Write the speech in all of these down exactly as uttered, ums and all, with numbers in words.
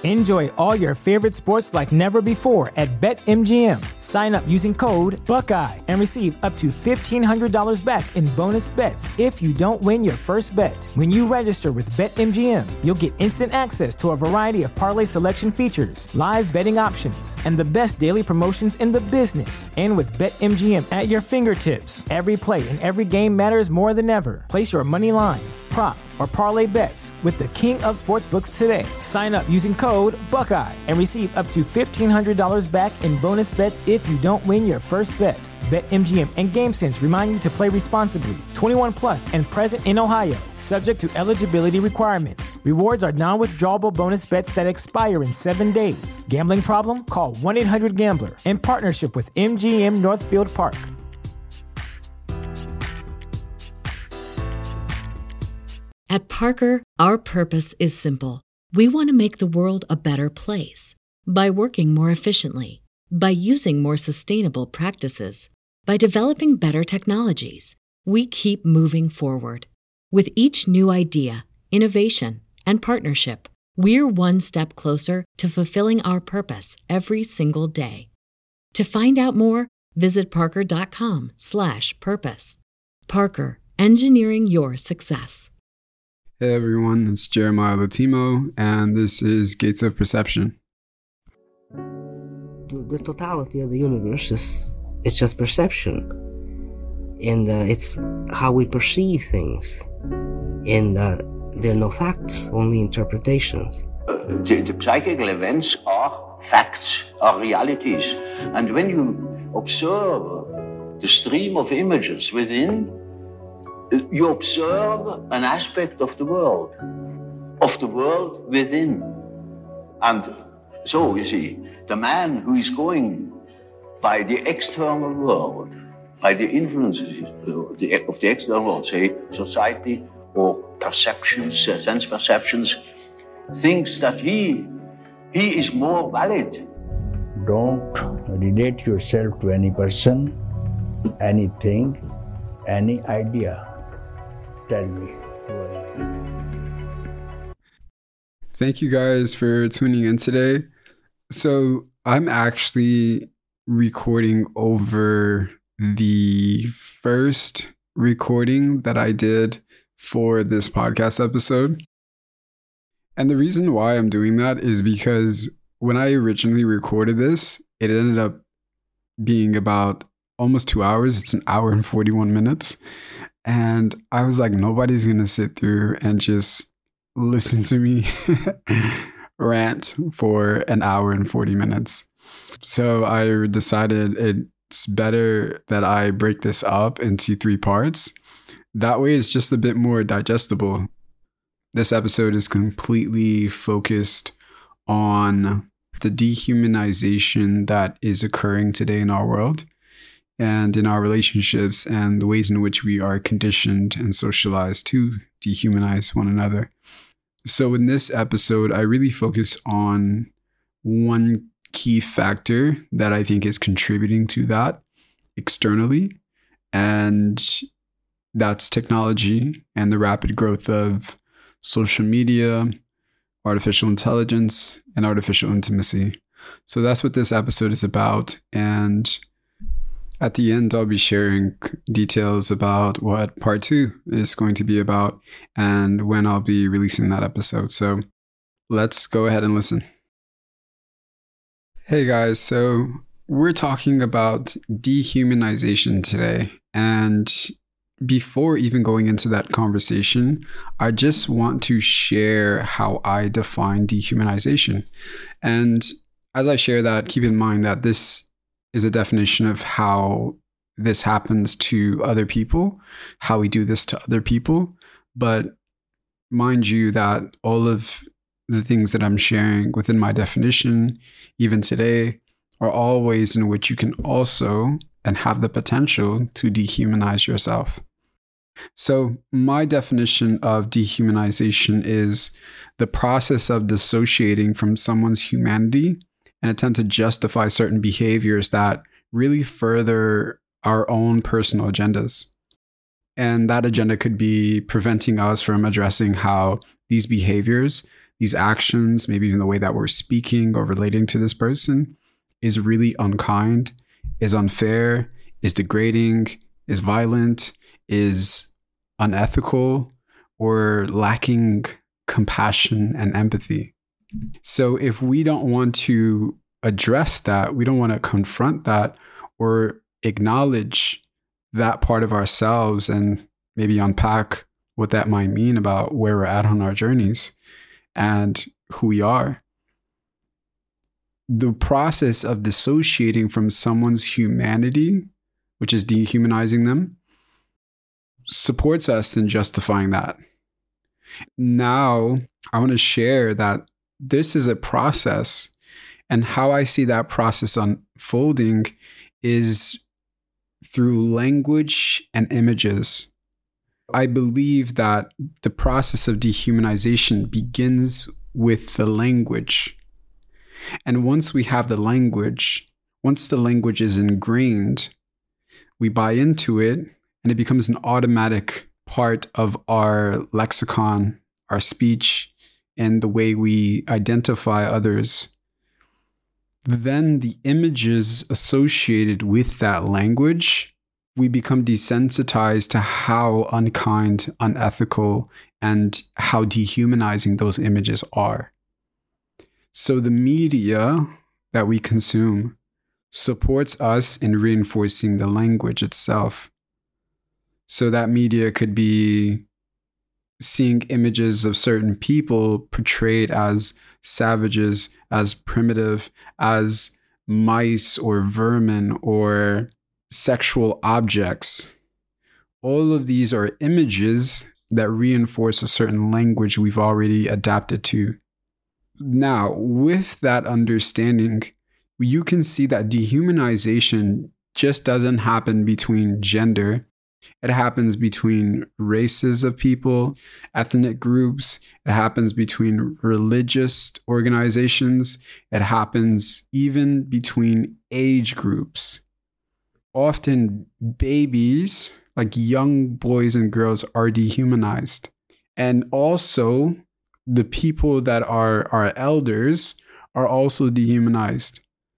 Enjoy all your favorite sports like never before at BetMGM. Sign up using code Buckeye and receive up to fifteen hundred dollars back in bonus bets if you don't win your first bet. When you register with BetMGM, you'll get instant access to a variety of parlay selection features, live betting options, and the best daily promotions in the business. And with BetMGM at your fingertips, every play and every game matters more than ever. Place your money line, prop, or parlay bets with the king of sportsbooks today. Sign up using code Buckeye and receive up to fifteen hundred dollars back in bonus bets if you don't win your first bet. BetMGM and GameSense remind you to play responsibly. twenty-one plus and present in Ohio, subject to eligibility requirements. Rewards are non-withdrawable bonus bets that expire in seven days. Gambling problem? Call one eight hundred gambler in partnership with M G M Northfield Park. At Parker, our purpose is simple. We want to make the world a better place by working more efficiently, by using more sustainable practices, by developing better technologies. We keep moving forward. With each new idea, innovation, and partnership, we're one step closer to fulfilling our purpose every single day. To find out more, visit parker.com slash purpose. Parker, engineering your success. Hey everyone, it's Jeremiah Latimo, and this is Gates of Perception. The totality of the universe is it's just perception, and uh, it's how we perceive things, and uh, there are no facts, only interpretations. The, the psychical events are facts, are realities, and when you observe the stream of images within, you observe an aspect of the world, of the world within. And so, you see, the man who is going by the external world, by the influences of the external world, say society or perceptions, sense perceptions, thinks that he, he is more valid. Don't relate yourself to any person, anything, any idea. Tell me. Thank you guys for tuning in today. So I'm actually recording over the first recording that I did for this podcast episode. And the reason why I'm doing that is because when I originally recorded this, it ended up being about almost two hours. It's an hour and forty-one minutes. And I was like, nobody's going to sit through and just listen to me rant for an hour and forty minutes. So I decided it's better that I break this up into three parts. That way it's just a bit more digestible. This episode is completely focused on the dehumanization that is occurring today in our world and in our relationships and the ways in which we are conditioned and socialized to dehumanize one another. So in this episode, I really focus on one key factor that I think is contributing to that externally, and that's technology and the rapid growth of social media, artificial intelligence, and artificial intimacy. So that's what this episode is about. And at the end, I'll be sharing details about what part two is going to be about and when I'll be releasing that episode. So let's go ahead and listen. Hey guys, so we're talking about dehumanization today. And before even going into that conversation, I just want to share how I define dehumanization. And as I share that, keep in mind that this is a definition of how this happens to other people, how we do this to other people. But mind you that all of the things that I'm sharing within my definition, even today, are all ways in which you can also and have the potential to dehumanize yourself. So my definition of dehumanization is the process of dissociating from someone's humanity and attempt to justify certain behaviors that really further our own personal agendas. And that agenda could be preventing us from addressing how these behaviors, these actions, maybe even the way that we're speaking or relating to this person is really unkind, is unfair, is degrading, is violent, is unethical, or lacking compassion and empathy. So if we don't want to address that, we don't want to confront that or acknowledge that part of ourselves and maybe unpack what that might mean about where we're at on our journeys and who we are, the process of dissociating from someone's humanity, which is dehumanizing them, supports us in justifying that. Now, I want to share that this is a process, and how I see that process unfolding is through language and images. I believe that the process of dehumanization begins with the language. And once we have the language, once the language is ingrained, we buy into it and it becomes an automatic part of our lexicon, our speech, and the way we identify others. Then the images associated with that language, we become desensitized to how unkind, unethical, and how dehumanizing those images are. So the media that we consume supports us in reinforcing the language itself. So that media could be seeing images of certain people portrayed as savages, as primitive, as mice or vermin or sexual objects. All of these are images that reinforce a certain language we've already adapted to. Now, with that understanding, you can see that dehumanization just doesn't happen between gender. It happens between races of people, ethnic groups. It happens between religious organizations. It happens even between age groups. Often babies, like young boys and girls, are dehumanized. And also the people that are our elders are also dehumanized.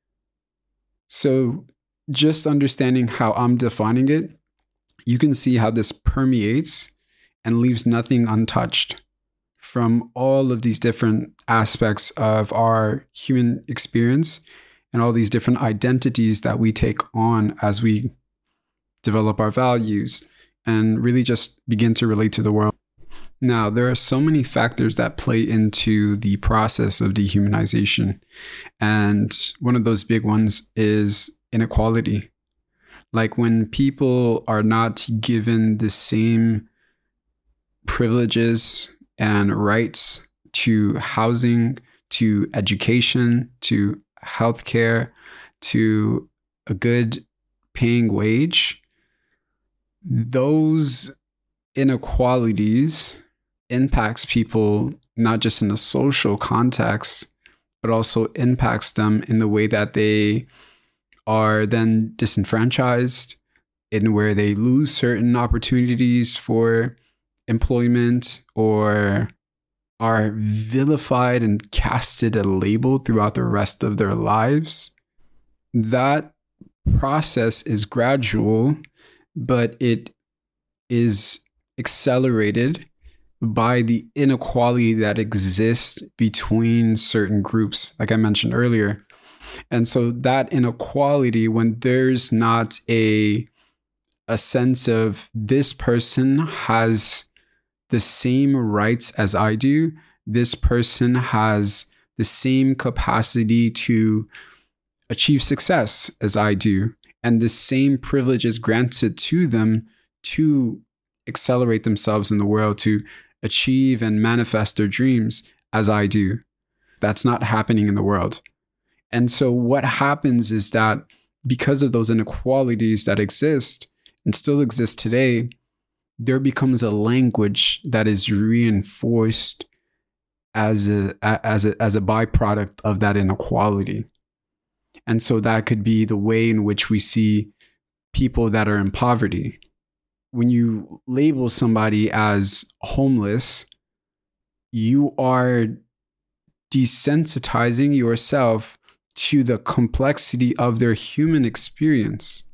So just understanding how I'm defining it, you can see how this permeates and leaves nothing untouched from all of these different aspects of our human experience and all these different identities that we take on as we develop our values and really just begin to relate to the world. Now, there are so many factors that play into the process of dehumanization. And one of those big ones is inequality. Like when people are not given the same privileges and rights to housing, to education, to healthcare, to a good paying wage, those inequalities impacts people not just in a social context, but also impacts them in the way that they are then disenfranchised, in where they lose certain opportunities for employment or are vilified and casted a label throughout the rest of their lives. That process is gradual, but it is accelerated by the inequality that exists between certain groups, like I mentioned earlier. And so that inequality, when there's not a a sense of this person has the same rights as I do, this person has the same capacity to achieve success as I do, and the same privileges granted to them to accelerate themselves in the world, to achieve and manifest their dreams as I do. That's not happening in the world. And so what happens is that because of those inequalities that exist and still exist today, there becomes a language that is reinforced as a as a as a byproduct of that inequality. And so that could be the way in which we see people that are in poverty. When you label somebody as homeless, you are desensitizing yourself to the complexity of their human experience.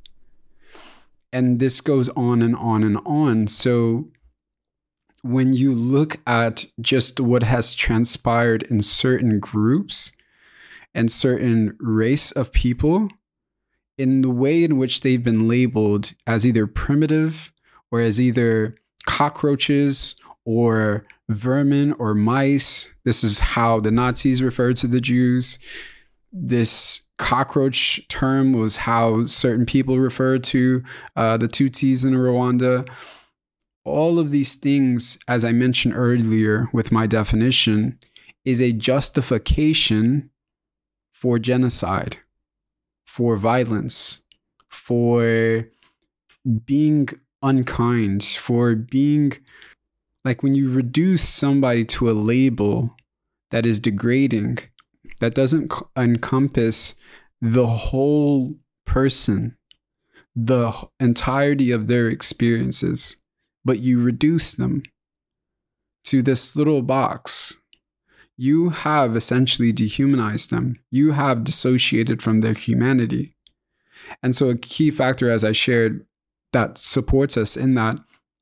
And this goes on and on and on. So when you look at just what has transpired in certain groups and certain race of people, in the way in which they've been labeled as either primitive or as either cockroaches or vermin or mice. This is how the Nazis referred to the Jews. This cockroach term was how certain people referred to uh, the Tutsis in Rwanda. All of these things, as I mentioned earlier with my definition, is a justification for genocide, for violence, for being unkind, for being like when you reduce somebody to a label that is degrading, that doesn't encompass the whole person, the entirety of their experiences, but you reduce them to this little box. You have essentially dehumanized them. You have dissociated from their humanity. And so a key factor, as I shared, that supports us in that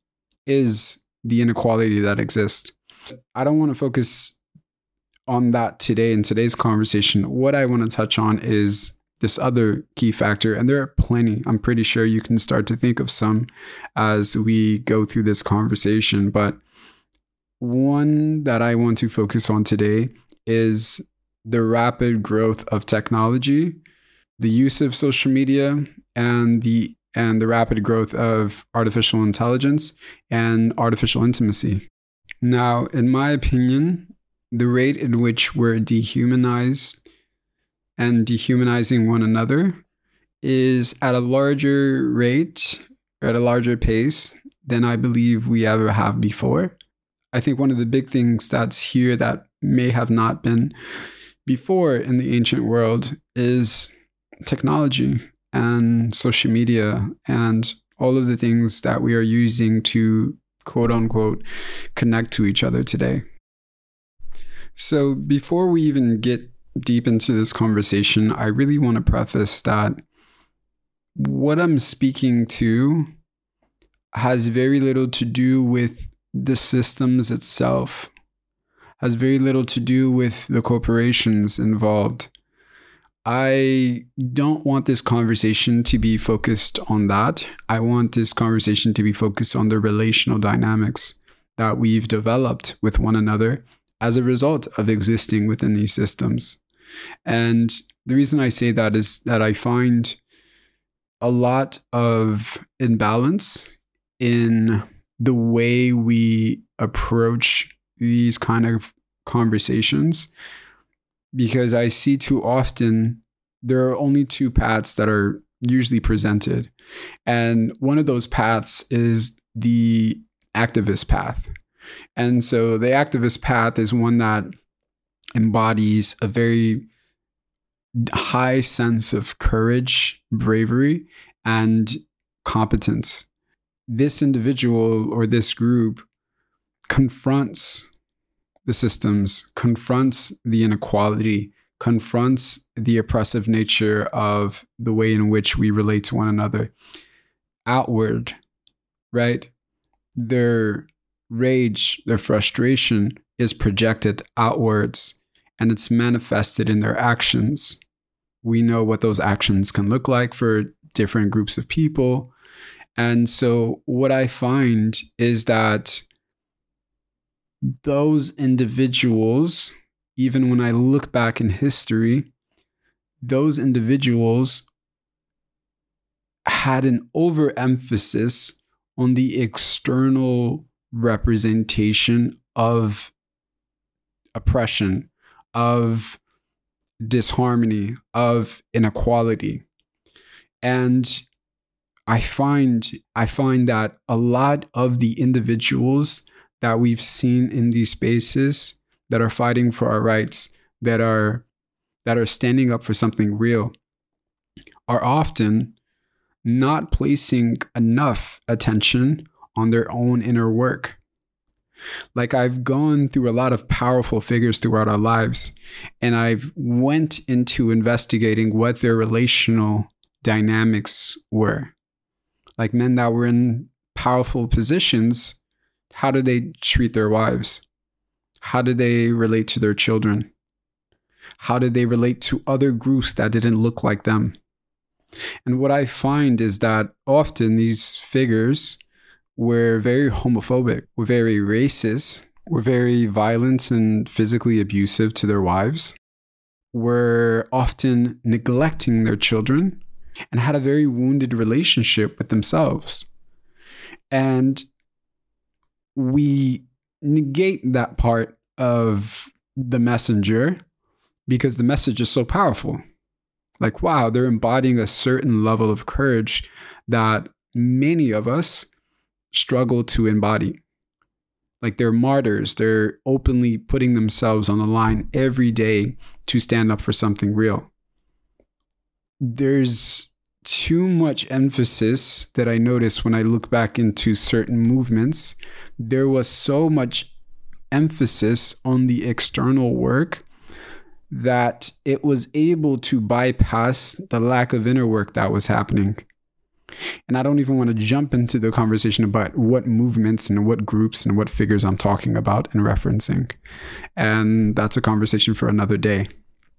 is the inequality that exists. I don't want to focus on that today in today's conversation. What I want to touch on is this other key factor, and there are plenty. I'm pretty sure you can start to think of some as we go through this conversation. But one that I want to focus on today is the rapid growth of technology, the use of social media, and the and the rapid growth of artificial intelligence and artificial intimacy. Now, in my opinion, the rate in which we're dehumanized and dehumanizing one another is at a larger rate, at a larger pace than I believe we ever have before. I think one of the big things that's here that may have not been before in the ancient world is technology and social media and all of the things that we are using to quote unquote connect to each other today. So before we even get deep into this conversation, I really want to preface that what I'm speaking to has very little to do with the systems itself, has very little to do with the corporations involved. I don't want this conversation to be focused on that. I want this conversation to be focused on the relational dynamics that we've developed with one another as a result of existing within these systems. And the reason I say that is that I find a lot of imbalance in the way we approach these kind of conversations, because I see too often there are only two paths that are usually presented. And one of those paths is the activist path. And so the activist path is one that embodies a very high sense of courage, bravery, and competence. This individual or this group confronts the systems, confronts the inequality, confronts the oppressive nature of the way in which we relate to one another outward, right? Their rage, their frustration is projected outwards, and it's manifested in their actions. We know what those actions can look like for different groups of people. And so what I find is that those individuals, even when I look back in history, those individuals had an overemphasis on the external representation of oppression, of disharmony, of inequality. And I find I find that a lot of the individuals that we've seen in these spaces that are fighting for our rights, that are that are standing up for something real, are often not placing enough attention on their own inner work. Like, I've gone through a lot of powerful figures throughout our lives, and I've went into investigating what their relational dynamics were. Like men that were in powerful positions, how did they treat their wives? How did they relate to their children? How did they relate to other groups that didn't look like them? And what I find is that often these figures were very homophobic, were very racist, were very violent and physically abusive to their wives, were often neglecting their children, and had a very wounded relationship with themselves. And we negate that part of the messenger because the message is so powerful. Like, wow, they're embodying a certain level of courage that many of us struggle to embody. Like, they're martyrs. They're openly putting themselves on the line every day to stand up for something real. There's too much emphasis that I notice when I look back into certain movements. There was so much emphasis on the external work that it was able to bypass the lack of inner work that was happening. And I don't even want to jump into the conversation about what movements and what groups and what figures I'm talking about and referencing. And that's a conversation for another day.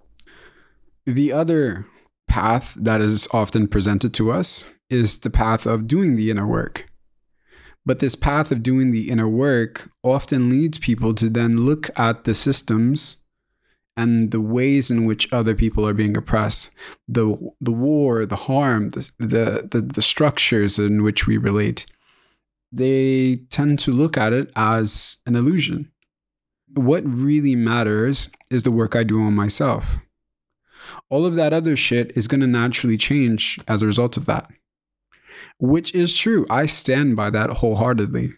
The other path that is often presented to us is the path of doing the inner work. But this path of doing the inner work often leads people to then look at the systems and the ways in which other people are being oppressed, the the war, the harm, the, the the the structures in which we relate. They tend to look at it as an illusion. What really matters is the work I do on myself. All of that other shit is going to naturally change as a result of that, which is true. I stand by that wholeheartedly.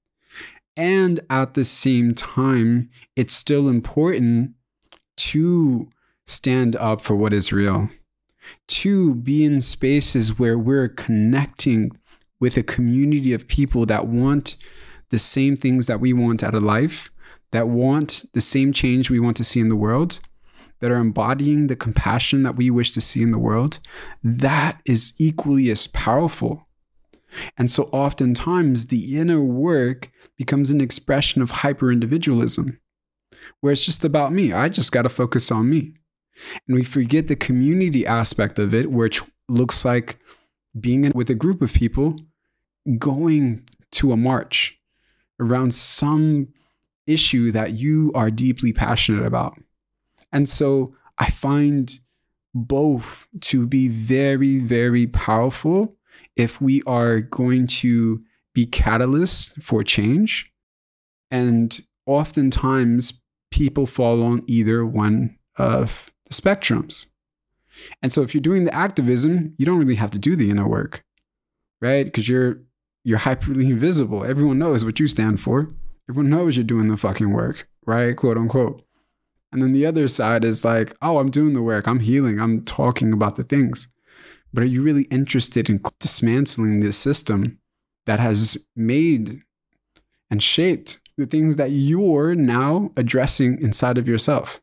And at the same time, it's still important to stand up for what is real, to be in spaces where we're connecting with a community of people that want the same things that we want out of life, that want the same change we want to see in the world, that are embodying the compassion that we wish to see in the world. That is equally as powerful. And so oftentimes the inner work becomes an expression of hyper-individualism, where it's just about me. I just got to focus on me. And we forget the community aspect of it, which looks like being with a group of people, going to a march around some issue that you are deeply passionate about. And so I find both to be very, very powerful if we are going to be catalysts for change. And oftentimes people fall on either one of the spectrums. And so if you're doing the activism, you don't really have to do the inner work, right? Because you're you're hyperly invisible. Everyone knows what you stand for. Everyone knows you're doing the fucking work, right? Quote unquote. And then the other side is like, oh, I'm doing the work. I'm healing. I'm talking about the things. But are you really interested in dismantling this system that has made and shaped the things that you're now addressing inside of yourself?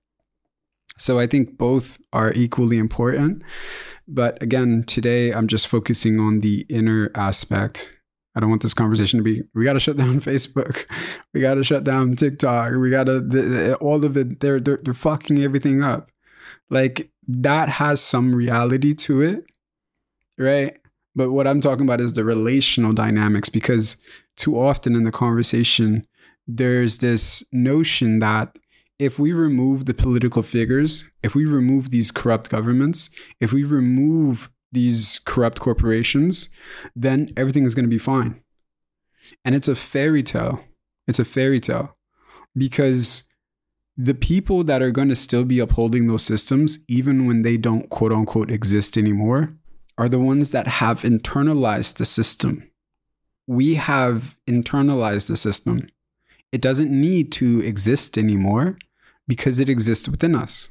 So I think both are equally important. But again, today I'm just focusing on the inner aspect. I don't want this conversation to be, we got to shut down Facebook. We got to shut down TikTok. We got to, all of it, they're, they're, they're fucking everything up. Like, that has some reality to it, right? But what I'm talking about is the relational dynamics, because too often in the conversation, there's this notion that if we remove the political figures, if we remove these corrupt governments, if we remove these corrupt corporations, then everything is going to be fine. And it's a fairy tale. It's a fairy tale because the people that are going to still be upholding those systems, even when they don't quote unquote exist anymore, are the ones that have internalized the system. We have internalized the system. It doesn't need to exist anymore because it exists within us.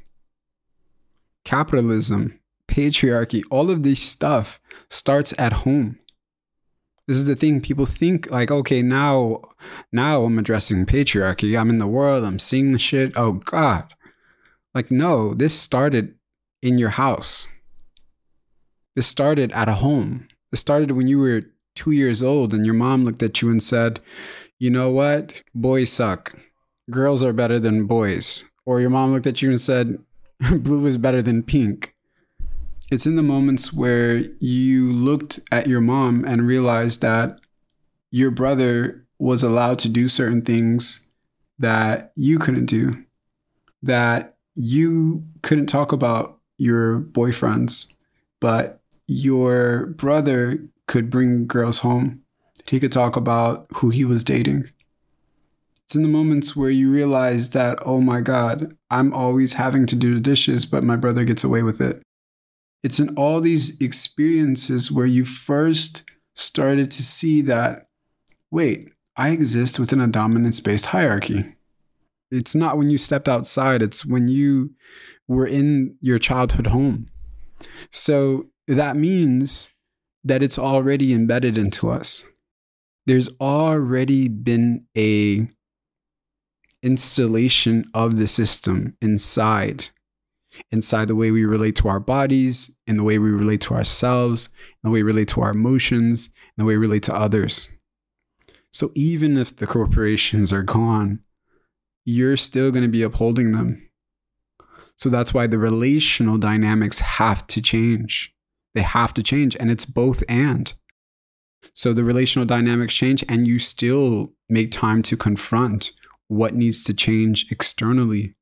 Capitalism, patriarchy, all of this stuff starts at home. This is the thing. People think like, okay, now, now I'm addressing patriarchy. I'm in the world. I'm seeing the shit. Oh God. Like, no, this started in your house. This started at a home. This started when you were two years old and your mom looked at you and said, you know what? Boys suck. Girls are better than boys. Or your mom looked at you and said, blue is better than pink. It's in the moments where you looked at your mom and realized that your brother was allowed to do certain things that you couldn't do, that you couldn't talk about your boyfriends, but your brother could bring girls home. He could talk about who he was dating. It's in the moments where you realize that, oh my God, I'm always having to do the dishes, but my brother gets away with it. It's in all these experiences where you first started to see that, wait, I exist within a dominance-based hierarchy. It's not when you stepped outside, it's when you were in your childhood home. So that means that it's already embedded into us. There's already been a installation of the system inside. Inside the way we relate to our bodies, in the way we relate to ourselves, in the way we relate to our emotions, in the way we relate to others. So even if the corporations are gone, you're still going to be upholding them. So that's why the relational dynamics have to change. They have to change, and it's both and. So the relational dynamics change, and you still make time to confront what needs to change externally.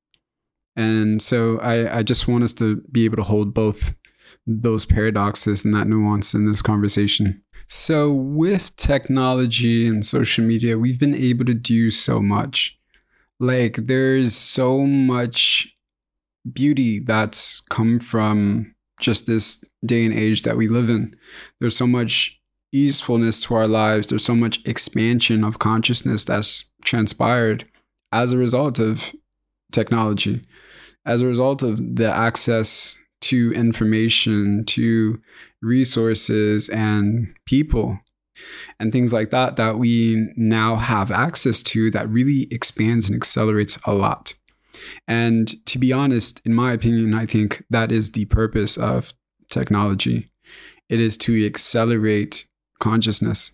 And so I, I just want us to be able to hold both those paradoxes and that nuance in this conversation. So with technology and social media, we've been able to do so much. Like there's so much beauty that's come from just this day and age that we live in. There's so much easefulness to our lives. There's so much expansion of consciousness that's transpired as a result of technology. As a result of the access to information, to resources and people and things like that, that we now have access to, that really expands and accelerates a lot. And to be honest, in my opinion, I think that is the purpose of technology. It is to accelerate consciousness.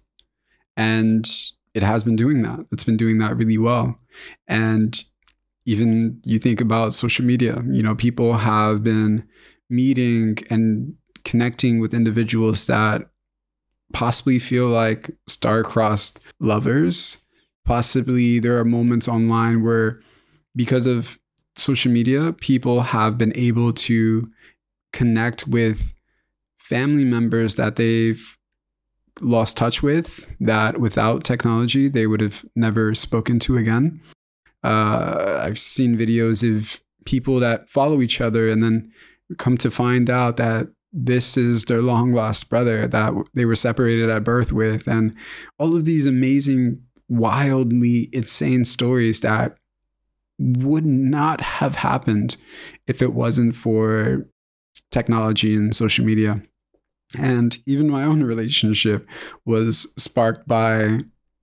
And it has been doing that. It's been doing that really well. And even you think about social media, you know, people have been meeting and connecting with individuals that possibly feel like star-crossed lovers. Possibly there are moments online where, because of social media, people have been able to connect with family members that they've lost touch with, that without technology, they would have never spoken to again. Uh, I've seen videos of people that follow each other and then come to find out that this is their long lost brother that they were separated at birth with. And all of these amazing, wildly insane stories that would not have happened if it wasn't for technology and social media. And even my own relationship was sparked by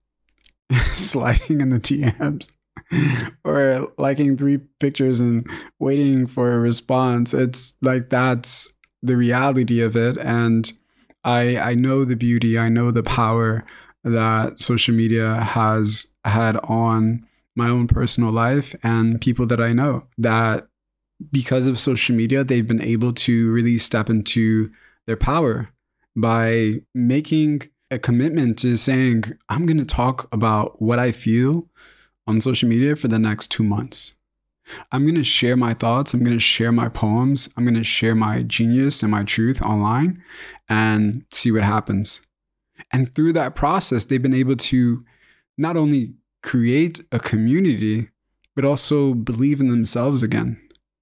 sliding in the D Ms. Or liking three pictures and waiting for a response. It's like, that's the reality of it. And I I know the beauty, I know the power that social media has had on my own personal life and people that I know, that because of social media, they've been able to really step into their power by making a commitment to saying, I'm going to talk about what I feel on social media for the next two months. I'm going to share my thoughts. I'm going to share my poems. I'm going to share my genius and my truth online and see what happens. And through that process, they've been able to not only create a community, but also believe in themselves again.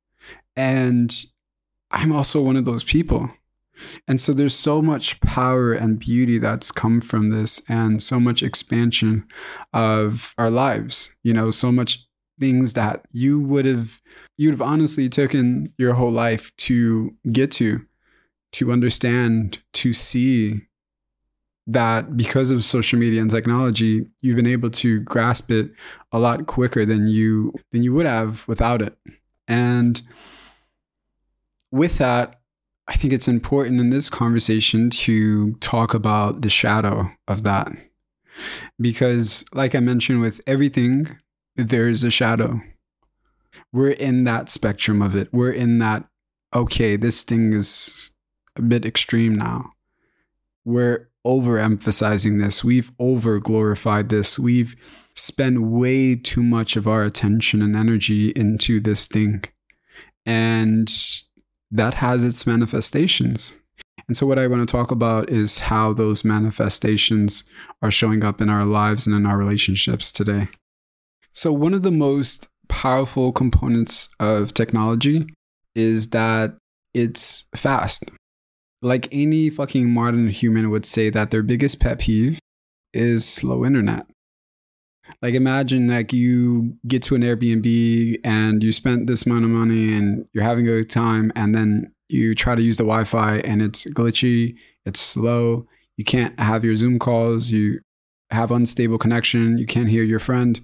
And I'm also one of those people. And so there's so much power and beauty that's come from this, and so much expansion of our lives, you know, so much things that you would have, you'd have honestly taken your whole life to get to, to understand, to see that because of social media and technology, you've been able to grasp it a lot quicker than you than you would have without it. And with that, I think it's important in this conversation to talk about the shadow of that. Because like I mentioned, with everything, there is a shadow. We're in that spectrum of it. We're in that, okay, this thing is a bit extreme now. We're overemphasizing this. We've over glorified this. We've spent way too much of our attention and energy into this thing. And that has its manifestations. And so what I want to talk about is how those manifestations are showing up in our lives and in our relationships today. So one of the most powerful components of technology is that it's fast. Like any fucking modern human would say that their biggest pet peeve is slow internet. Like imagine like you get to an Airbnb and you spent this amount of money and you're having a good time, and then you try to use the Wi-Fi and it's glitchy, it's slow, you can't have your Zoom calls, you have unstable connection, you can't hear your friend.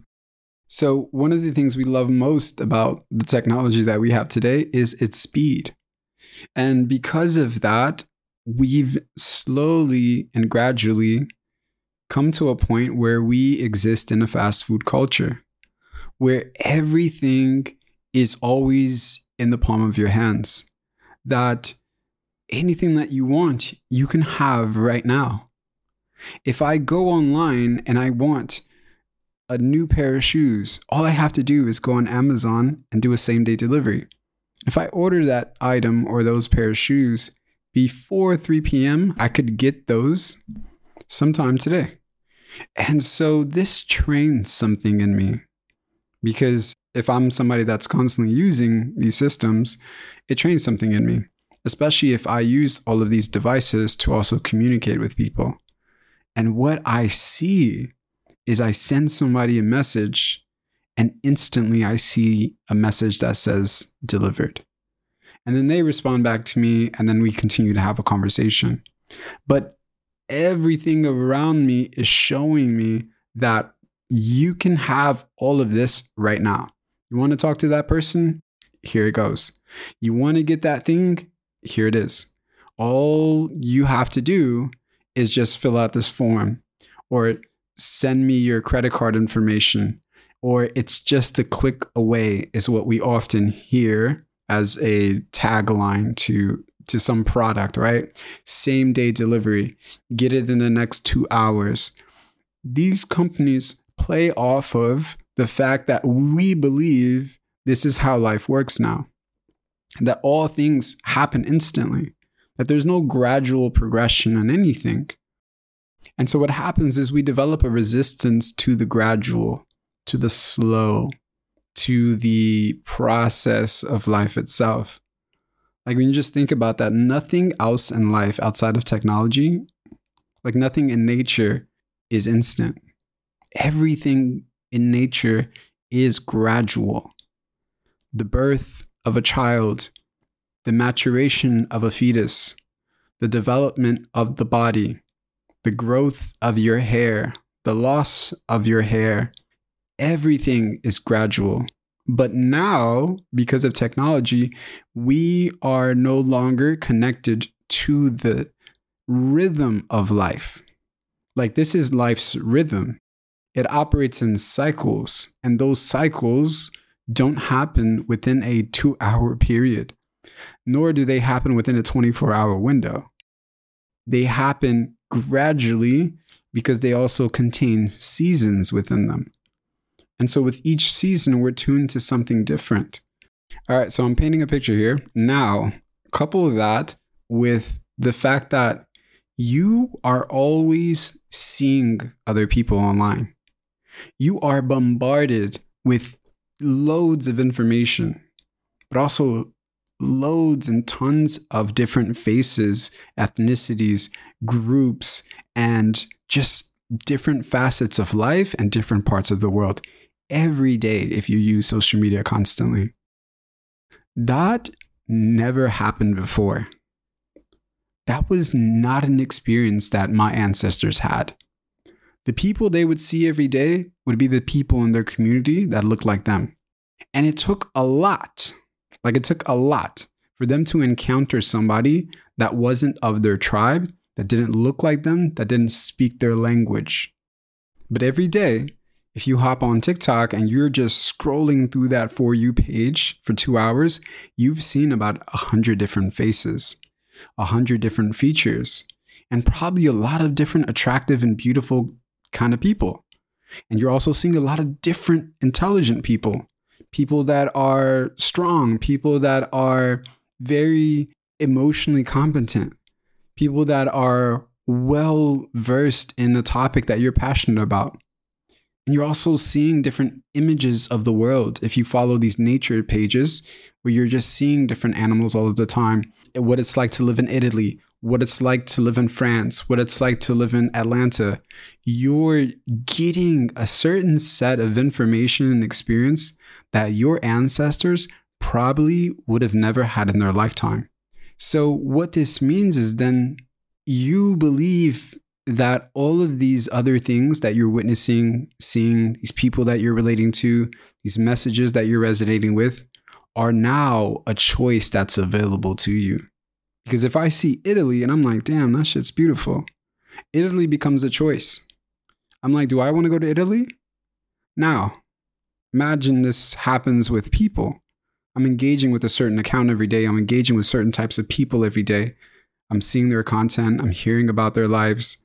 So one of the things we love most about the technology that we have today is its speed. And because of that, we've slowly and gradually come to a point where we exist in a fast food culture, where everything is always in the palm of your hands. That anything that you want, you can have right now. If I go online and I want a new pair of shoes, all I have to do is go on Amazon and do a same day delivery. If I order that item or those pair of shoes before three p.m., I could get those sometime today. And so this trains something in me, because if I'm somebody that's constantly using these systems, it trains something in me, especially if I use all of these devices to also communicate with people. And what I see is I send somebody a message and instantly I see a message that says delivered. And then they respond back to me and then we continue to have a conversation. But everything around me is showing me that you can have all of this right now. You want to talk to that person? Here it goes. You want to get that thing? Here it is. All you have to do is just fill out this form, or send me your credit card information, or it's just a click away, is what we often hear as a tagline to, to some product, right? Same day delivery, get it in the next two hours. These companies play off of the fact that we believe this is how life works now, that all things happen instantly, that there's no gradual progression in anything. And so what happens is we develop a resistance to the gradual, to the slow, to the process of life itself. Like when you just think about that, nothing else in life outside of technology, like nothing in nature is instant. Everything in nature is gradual. The birth of a child, the maturation of a fetus, the development of the body, the growth of your hair, the loss of your hair, everything is gradual. But now, because of technology, we are no longer connected to the rhythm of life. Like this is life's rhythm. It operates in cycles, and those cycles don't happen within a two-hour period, nor do they happen within a twenty-four hour window. They happen gradually because they also contain seasons within them. And so with each season, we're tuned to something different. All right, so I'm painting a picture here. Now, couple that with the fact that you are always seeing other people online. You are bombarded with loads of information, but also loads and tons of different faces, ethnicities, groups, and just different facets of life and different parts of the world every day if you use social media constantly. That never happened before. that was not an experience that my ancestors had. The people they would see every day would be the people in their community that looked like them. And it took a lot, like it took a lot for them to encounter somebody that wasn't of their tribe, that didn't look like them, that didn't speak their language. But every day, if you hop on TikTok and you're just scrolling through that For You page for two hours, you've seen about a hundred different faces, a hundred different features, and probably a lot of different attractive and beautiful kind of people. And you're also seeing a lot of different intelligent people, people that are strong, people that are very emotionally competent, people that are well versed in the topic that you're passionate about. And you're also seeing different images of the world. If you follow these nature pages where you're just seeing different animals all of the time, what it's like to live in Italy, what it's like to live in France, what it's like to live in Atlanta, you're getting a certain set of information and experience that your ancestors probably would have never had in their lifetime. So what this means is then you believe that all of these other things that you're witnessing, seeing, these people that you're relating to, these messages that you're resonating with, are now a choice that's available to you. Because if I see Italy and I'm like, damn, that shit's beautiful, Italy becomes a choice. I'm like, do I want to go to Italy? Now, imagine this happens with people. I'm engaging with a certain account every day. I'm engaging with certain types of people every day. I'm seeing their content. I'm hearing about their lives.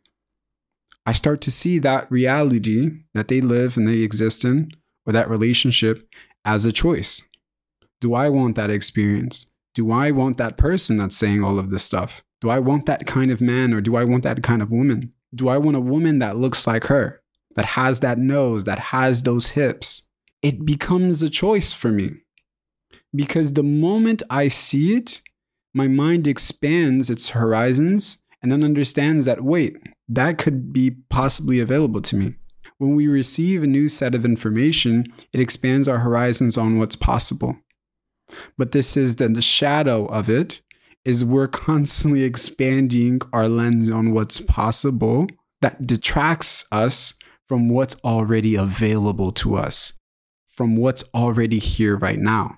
I start to see that reality that they live and they exist in, or that relationship, as a choice. Do I want that experience? Do I want that person that's saying all of this stuff? Do I want that kind of man, or do I want that kind of woman? Do I want a woman that looks like her, that has that nose, that has those hips? It becomes a choice for me. Because the moment I see it, my mind expands its horizons and then understands that, wait, that could be possibly available to me. When we receive a new set of information, it expands our horizons on what's possible. But this is then the shadow of it, is we're constantly expanding our lens on what's possible that detracts us from what's already available to us, from what's already here right now.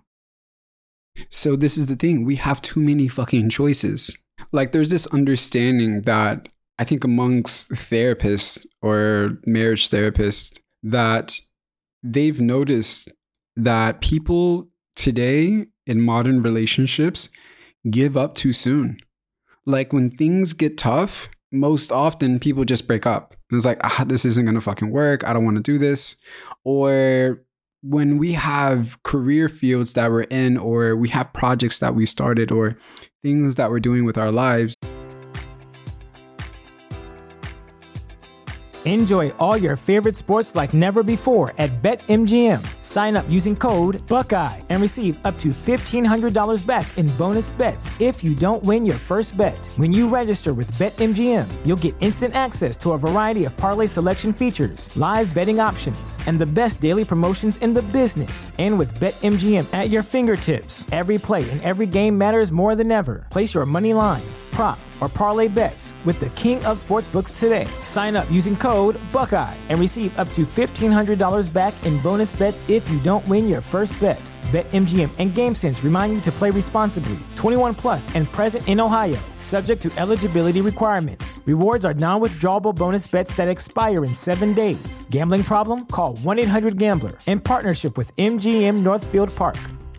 So this is the thing, we have too many fucking choices. Like there's this understanding that I think amongst therapists or marriage therapists that they've noticed that people today in modern relationships give up too soon. Like when things get tough, most often people just break up. And it's like, ah, this isn't going to fucking work. I don't want to do this. Or when we have career fields that we're in, or we have projects that we started, or things that we're doing with our lives. Enjoy all your favorite sports like never before at BetMGM. Sign up using code Buckeye and receive up to fifteen hundred dollars back in bonus bets if you don't win your first bet. When you register with BetMGM, you'll get instant access to a variety of parlay selection features, live betting options, and the best daily promotions in the business. And with BetMGM at your fingertips, every play and every game matters more than ever. Place your money line, prop, or parlay bets with the king of sportsbooks today. Sign up using code Buckeye and receive up to fifteen hundred dollars back in bonus bets if you don't win your first bet. BetMGM and GameSense remind you to play responsibly. twenty-one plus and present in Ohio, subject to eligibility requirements. Rewards are non-withdrawable bonus bets that expire in seven days. Gambling problem? Call one eight hundred gambler in partnership with M G M Northfield Park.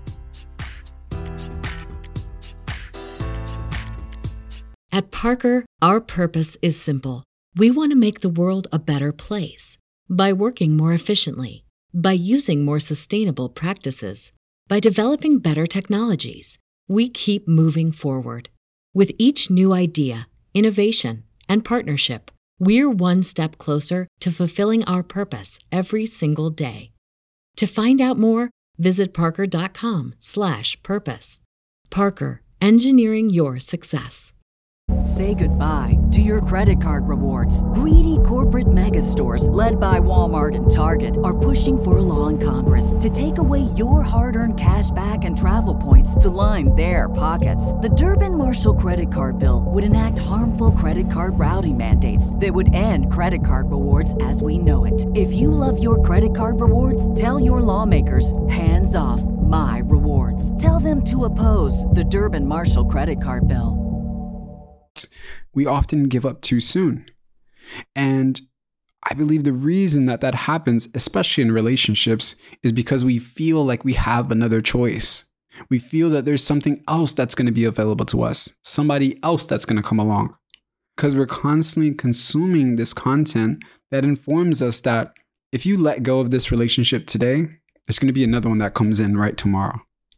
At Parker, our purpose is simple. We want to make the world a better place by working more efficiently, by using more sustainable practices, by developing better technologies. We keep moving forward. With each new idea, innovation, and partnership, we're one step closer to fulfilling our purpose every single day. To find out more, visit parker.com slash purpose. Parker, engineering your success. Say goodbye to your credit card rewards. Greedy corporate mega stores, led by Walmart and Target, are pushing for a law in Congress to take away your hard-earned cash back and travel points to line their pockets. The Durbin-Marshall credit card bill would enact harmful credit card routing mandates that would end credit card rewards as we know it. If you love your credit card rewards, tell your lawmakers, hands off my rewards. Tell them to oppose the Durbin-Marshall credit card bill. We often give up too soon. And I believe the reason that that happens, especially in relationships, is because we feel like we have another choice. We feel that there's something else that's going to be available to us, somebody else that's going to come along. Because we're constantly consuming this content that informs us that if you let go of this relationship today, there's going to be another one that comes in right tomorrow.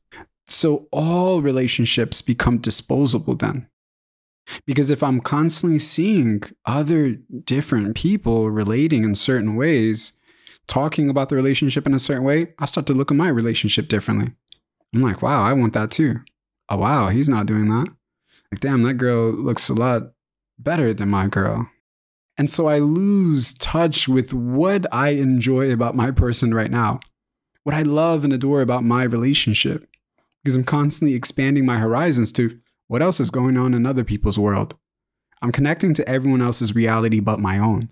So all relationships become disposable then. Because if I'm constantly seeing other different people relating in certain ways, talking about the relationship in a certain way, I start to look at my relationship differently. I'm like, wow, I want that too. Oh, wow, he's not doing that. Like, damn, that girl looks a lot better than my girl. And so I lose touch with what I enjoy about my person right now, what I love and adore about my relationship, because I'm constantly expanding my horizons to what else is going on in other people's world? I'm connecting to everyone else's reality but my own.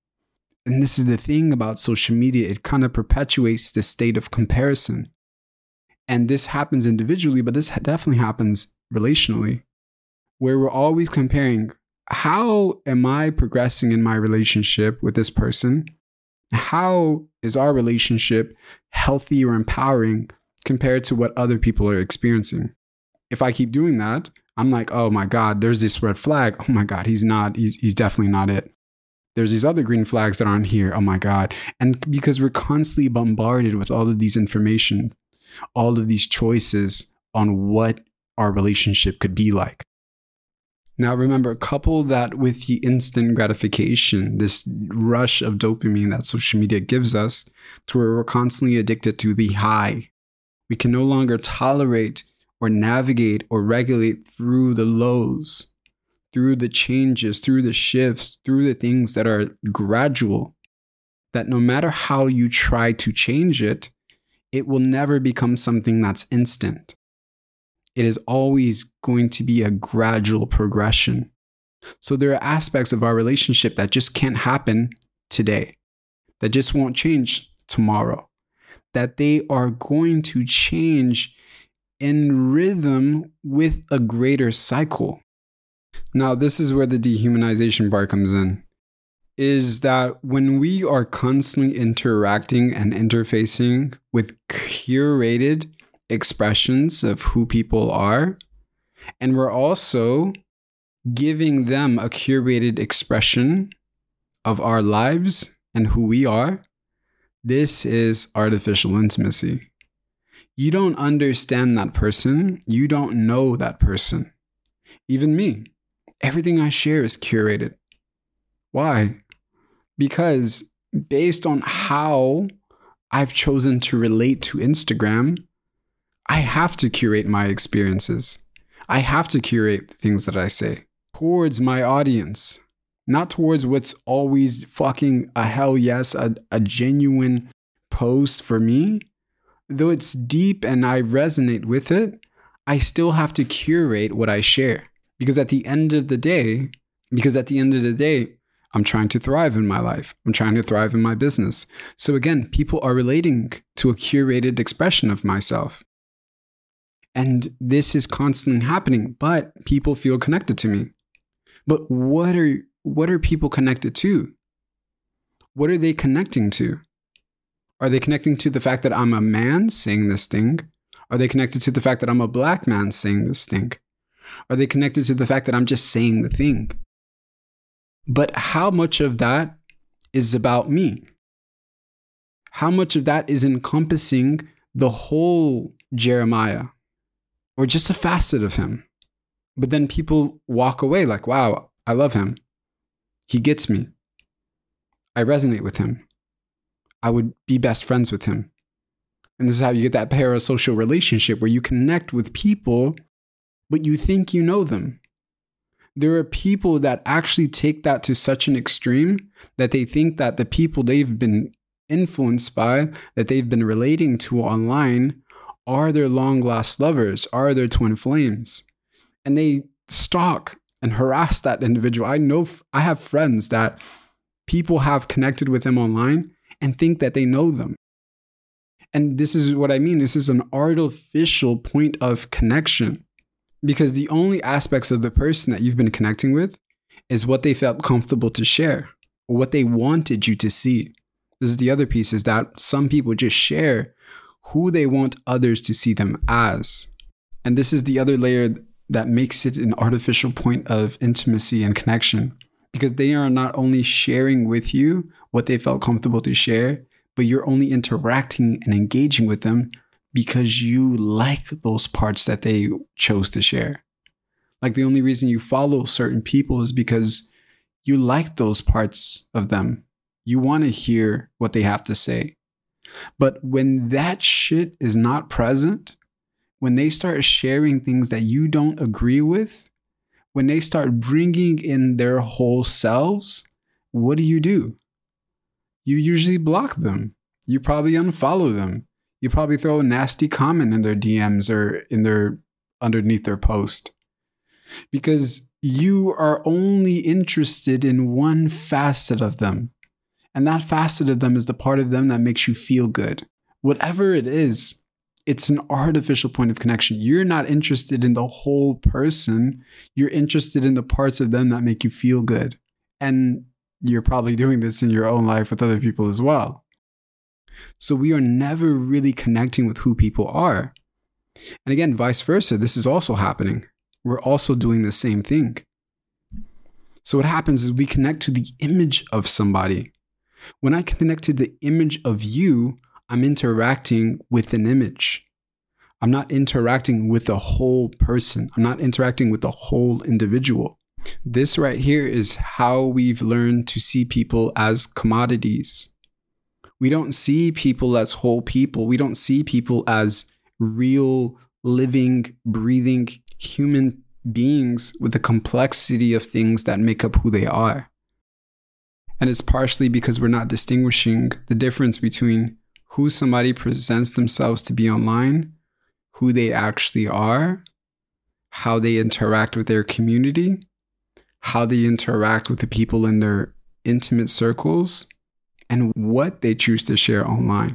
And this is the thing about social media. It kind of perpetuates this state of comparison. And this happens individually, but this definitely happens relationally, where we're always comparing, how am I progressing in my relationship with this person? How is our relationship healthy or empowering compared to what other people are experiencing? If I keep doing that, I'm like, oh my God, there's this red flag. Oh my God, he's not, he's, he's definitely not it. There's these other green flags that aren't here. Oh my God. And because we're constantly bombarded with all of these information, all of these choices on what our relationship could be like. Now, remember, couple that with the instant gratification, this rush of dopamine that social media gives us, to where we're constantly addicted to the high. We can no longer tolerate or navigate or regulate through the lows, through the changes, through the shifts, through the things that are gradual, that no matter how you try to change it, it will never become something that's instant. It is always going to be a gradual progression. So there are aspects of our relationship that just can't happen today, that just won't change tomorrow, that they are going to change in rhythm with a greater cycle. Now, this is where the dehumanization part comes in, is that when we are constantly interacting and interfacing with curated expressions of who people are, and we're also giving them a curated expression of our lives and who we are, this is artificial intimacy. You don't understand that person. You don't know that person. Even me. Everything I share is curated. Why? Because based on how I've chosen to relate to Instagram, I have to curate my experiences. I have to curate the things that I say towards my audience, not towards what's always fucking a hell yes, a, a genuine post for me. Though it's deep and I resonate with it, I still have to curate what I share. Because at the end of the day, because at the end of the day, I'm trying to thrive in my life. I'm trying to thrive in my business. So again, people are relating to a curated expression of myself. And this is constantly happening, but people feel connected to me. But what are what are people connected to? What are they connecting to? Are they connecting to the fact that I'm a man saying this thing? Are they connected to the fact that I'm a black man saying this thing? Are they connected to the fact that I'm just saying the thing? But how much of that is about me? How much of that is encompassing the whole Jeremiah? Or just a facet of him? But then people walk away like, wow, I love him. He gets me. I resonate with him. I would be best friends with him. And this is how you get that parasocial relationship where you connect with people, but you think you know them. There are people that actually take that to such an extreme that they think that the people they've been influenced by, that they've been relating to online, are their long lost lovers, are their twin flames. And they stalk and harass that individual. I know, I have friends that people have connected with them online and think that they know them. And this is what I mean. This is an artificial point of connection, because the only aspects of the person that you've been connecting with is what they felt comfortable to share or what they wanted you to see. This is the other piece, is that some people just share who they want others to see them as. And this is the other layer that makes it an artificial point of intimacy and connection, because they are not only sharing with you what they felt comfortable to share, but you're only interacting and engaging with them because you like those parts that they chose to share. Like, the only reason you follow certain people is because you like those parts of them. You want to hear what they have to say. But when that shit is not present, when they start sharing things that you don't agree with, when they start bringing in their whole selves, what do you do? You usually block them. You probably unfollow them. You probably throw a nasty comment in their D Ms or in their underneath their post, because you are only interested in one facet of them. And that facet of them is the part of them that makes you feel good. Whatever it is, it's an artificial point of connection. You're not interested in the whole person. You're interested in the parts of them that make you feel good. And you're probably doing this in your own life with other people as well. So we are never really connecting with who people are. And again, vice versa, this is also happening. We're also doing the same thing. So what happens is we connect to the image of somebody. When I connect to the image of you, I'm interacting with an image. I'm not interacting with the whole person. I'm not interacting with the whole individual. This right here is how we've learned to see people as commodities. We don't see people as whole people. We don't see people as real, living, breathing human beings with the complexity of things that make up who they are. And it's partially because we're not distinguishing the difference between who somebody presents themselves to be online, who they actually are, how they interact with their community, how they interact with the people in their intimate circles, and what they choose to share online.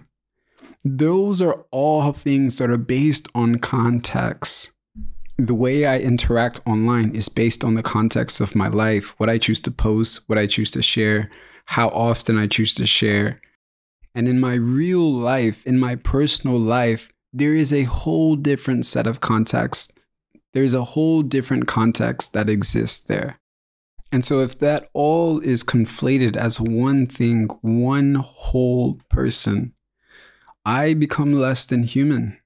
Those are all things that are based on context. The way I interact online is based on the context of my life, what I choose to post, what I choose to share, how often I choose to share. And in my real life, in my personal life, there is a whole different set of context. There's a whole different context that exists there. And so if that all is conflated as one thing, one whole person, I become less than human,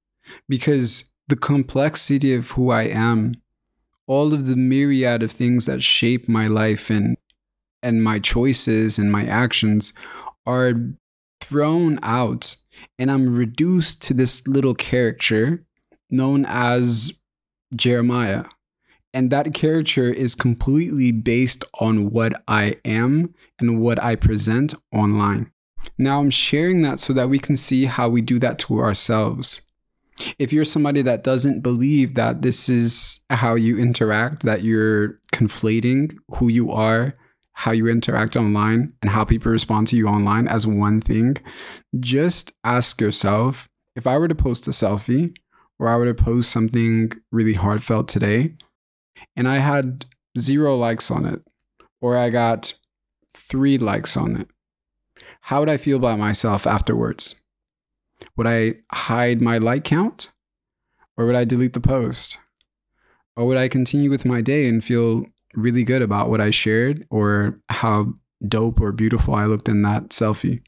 because the complexity of who I am, all of the myriad of things that shape my life and and my choices and my actions are thrown out, and I'm reduced to this little character known as Jeremiah. And that character is completely based on what I am and what I present online. Now I'm sharing that so that we can see how we do that to ourselves. If you're somebody that doesn't believe that this is how you interact, that you're conflating who you are, how you interact online, and how people respond to you online as one thing, just ask yourself, if I were to post a selfie or I were to post something really heartfelt today, and I had zero likes on it, or I got three likes on it, how would I feel about myself afterwards? Would I hide my like count? Or would I delete the post? Or would I continue with my day and feel really good about what I shared or how dope or beautiful I looked in that selfie?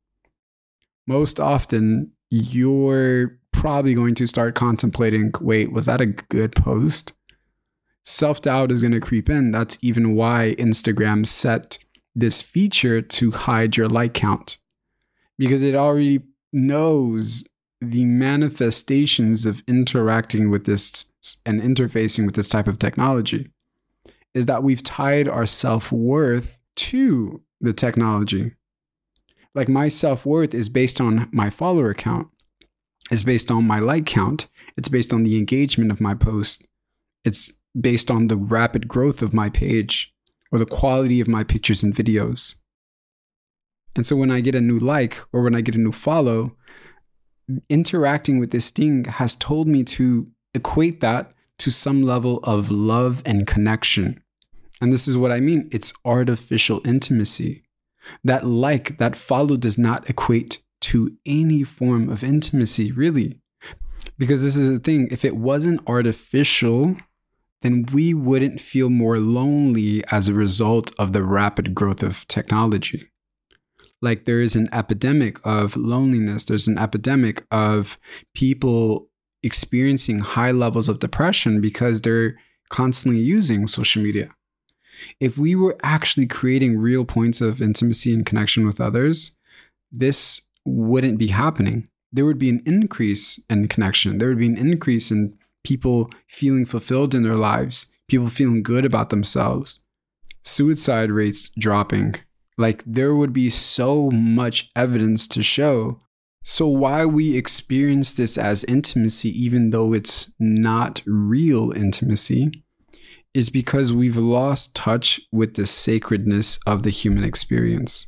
Most often, you're probably going to start contemplating, wait, was that a good post? Self-doubt is going to creep in. That's even why Instagram set this feature to hide your like count, because it already knows the manifestations of interacting with this and interfacing with this type of technology. is that we've tied our self-worth to the technology. Like my self-worth is based on my follower count. It's based on my like count. It's based on the engagement of my post. It's based on the rapid growth of my page or the quality of my pictures and videos. And so when I get a new like or when I get a new follow, interacting with this thing has told me to equate that to some level of love and connection. And this is what I mean. It's artificial intimacy. That like, that follow does not equate to any form of intimacy, really. Because this is the thing, if it wasn't artificial, then we wouldn't feel more lonely as a result of the rapid growth of technology. Like there is an epidemic of loneliness. There's an epidemic of people experiencing high levels of depression because they're constantly using social media. If we were actually creating real points of intimacy and connection with others, this wouldn't be happening. There would be an increase in connection. There would be an increase in people feeling fulfilled in their lives, people feeling good about themselves, suicide rates dropping. Like there would be so much evidence to show. So why we experience this as intimacy, even though it's not real intimacy, is because we've lost touch with the sacredness of the human experience.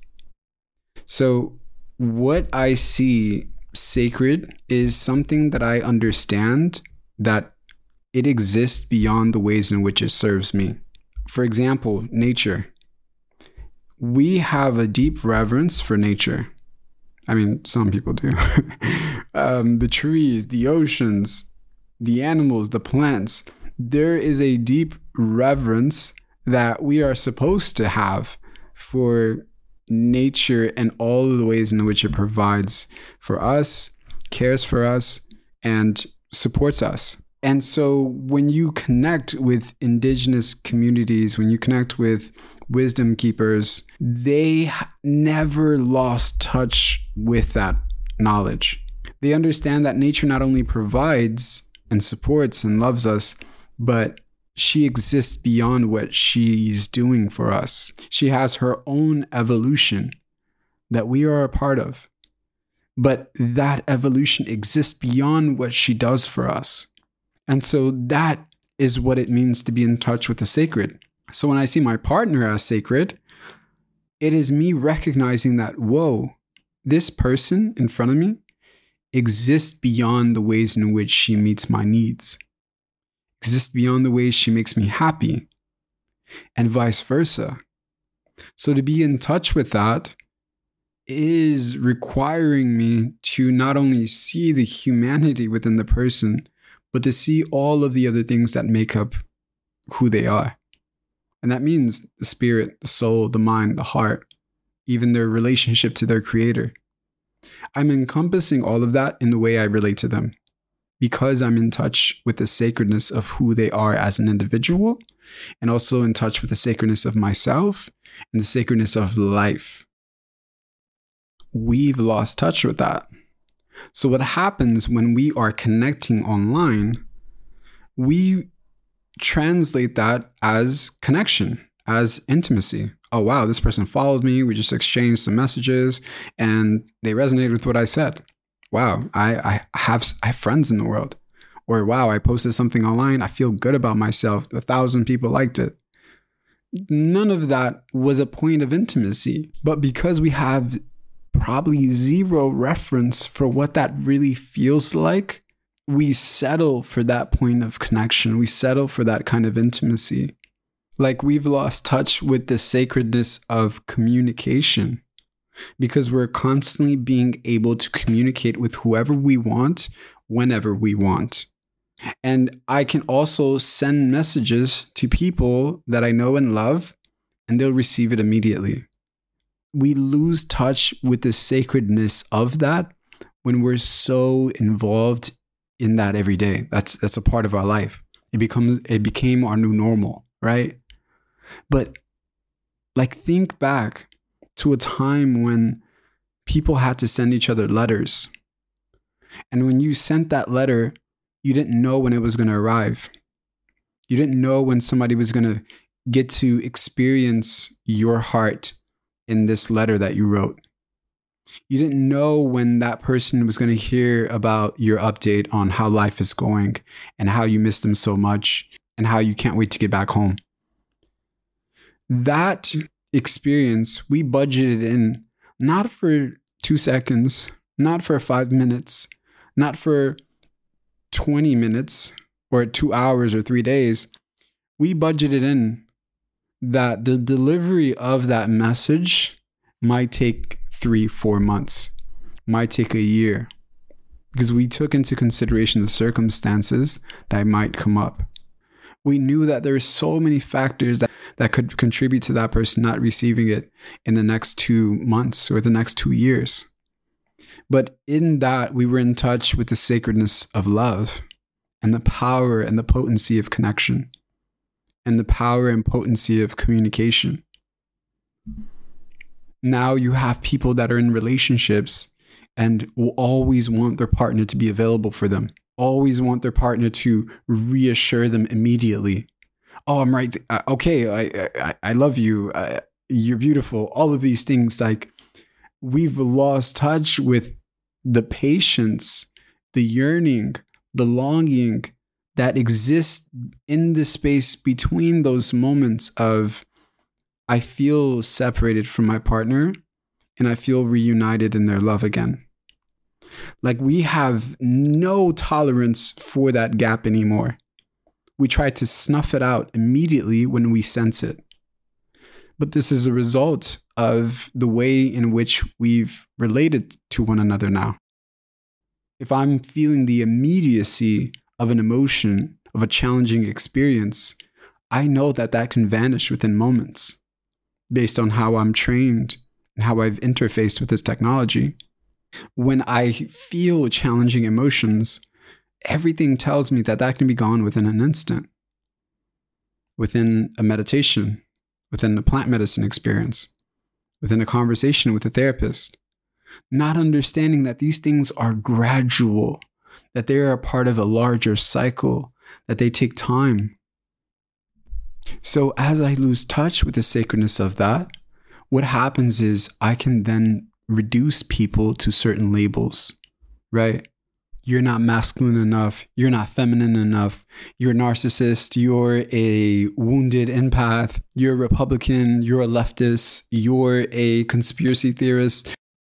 So what I see sacred is something that I understand that it exists beyond the ways in which it serves me. For example, nature. We have a deep reverence for nature. I mean, some people do. um, the trees, the oceans, the animals, the plants. There is a deep reverence that we are supposed to have for nature and all of the ways in which it provides for us, cares for us, and supports us. And so when you connect with indigenous communities, when you connect with wisdom keepers, they never lost touch with that knowledge. They understand that nature not only provides and supports and loves us, but she exists beyond what she's doing for us. She has her own evolution that we are a part of. But that evolution exists beyond what she does for us. And so that is what it means to be in touch with the sacred. So when I see my partner as sacred, it is me recognizing that, whoa, this person in front of me exists beyond the ways in which she meets my needs, exists beyond the ways she makes me happy, and vice versa. So to be in touch with that is requiring me to not only see the humanity within the person, but to see all of the other things that make up who they are. And that means the spirit, the soul, the mind, the heart, even their relationship to their creator. I'm encompassing all of that in the way I relate to them because I'm in touch with the sacredness of who they are as an individual and also in touch with the sacredness of myself and the sacredness of life. We've lost touch with that. So what happens when we are connecting online, we translate that as connection, as intimacy. Oh, wow, this person followed me. We just exchanged some messages and they resonated with what I said. Wow, I, I have I have friends in the world. Or wow, I posted something online. I feel good about myself. A thousand people liked it. None of that was a point of intimacy. But because we have probably zero reference for what that really feels like, we settle for that point of connection. We settle for that kind of intimacy. Like we've lost touch with the sacredness of communication because we're constantly being able to communicate with whoever we want, whenever we want. And I can also send messages to people that I know and love, and they'll receive it immediately. We lose touch with the sacredness of that when we're so involved in that every day. That's that's a part of our life. It becomes it became our new normal, right? But like think back to a time when people had to send each other letters. And when you sent that letter, you didn't know when it was going to arrive. You didn't know when somebody was going to get to experience your heart in this letter that you wrote. You didn't know when that person was going to hear about your update on how life is going and how you miss them so much and how you can't wait to get back home. That experience, we budgeted in not for two seconds, not for five minutes, not for twenty minutes or two hours or three days. We budgeted in that the delivery of that message might take three, four months, might take a year, because we took into consideration the circumstances that might come up. We knew that there were so many factors that, that could contribute to that person not receiving it in the next two months or the next two years. But in that, we were in touch with the sacredness of love and the power and the potency of connection and the power and potency of communication. Now you have people that are in relationships and will always want their partner to be available for them. Always want their partner to reassure them immediately. Oh, I'm right. Th- uh, okay, I, I I love you. Uh, you're beautiful. All of these things. Like, we've lost touch with the patience, the yearning, the longing that exists in the space between those moments of I feel separated from my partner and I feel reunited in their love again. Like, we have no tolerance for that gap anymore. We try to snuff it out immediately when we sense it. But this is a result of the way in which we've related to one another now. If I'm feeling the immediacy of an emotion, of a challenging experience, I know that that can vanish within moments based on how I'm trained and how I've interfaced with this technology. When I feel challenging emotions, everything tells me that that can be gone within an instant, within a meditation, within a plant medicine experience, within a conversation with a therapist, not understanding that these things are gradual, that they are a part of a larger cycle, that they take time. So as I lose touch with the sacredness of that, what happens is I can then reduce people to certain labels, right? You're not masculine enough. You're not feminine enough. You're a narcissist. You're a wounded empath. You're a Republican. You're a leftist. You're a conspiracy theorist.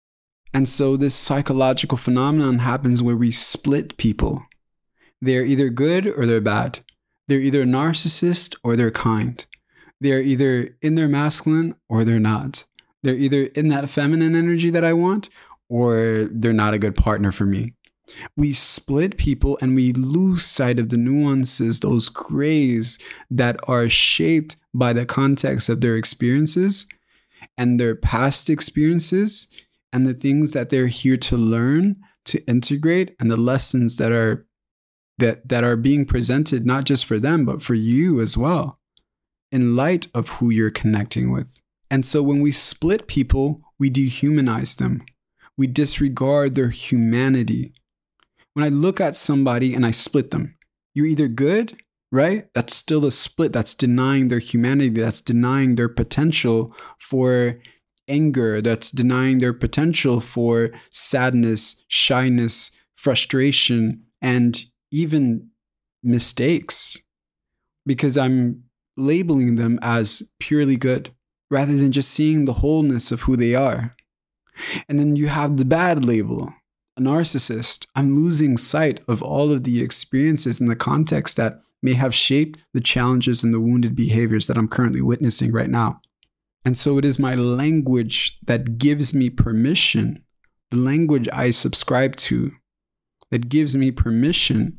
And so this psychological phenomenon happens where we split people. They're either good or they're bad. They're either a narcissist or they're kind. They're either in their masculine or they're not. They're either in that feminine energy that I want or they're not a good partner for me. We split people and we lose sight of the nuances, those grays that are shaped by the context of their experiences and their past experiences and the things that they're here to learn, to integrate, and the lessons that are that, that are being presented not just for them, but for you as well, in light of who you're connecting with. And so when we split people, we dehumanize them. We disregard their humanity. When I look at somebody and I split them, you're either good, right? That's still a split. That's denying their humanity. That's denying their potential for anger. That's denying their potential for sadness, shyness, frustration, and even mistakes, because I'm labeling them as purely good rather than just seeing the wholeness of who they are. And then you have the bad label, a narcissist. I'm losing sight of all of the experiences and the context that may have shaped the challenges and the wounded behaviors that I'm currently witnessing right now. And so it is my language that gives me permission, the language I subscribe to, that gives me permission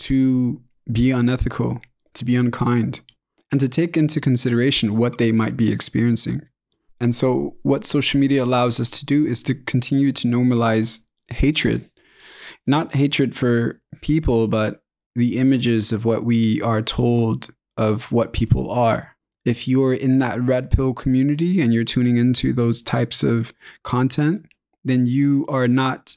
to be unethical, to be unkind, and to take into consideration what they might be experiencing. And so what social media allows us to do is to continue to normalize hatred, not hatred for people, but the images of what we are told of what people are. If you're in that red pill community and you're tuning into those types of content, then you are not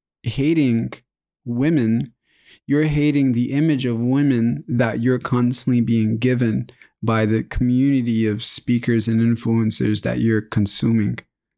hating women. You're hating the image of women that you're constantly being given by the community of speakers and influencers that you're consuming.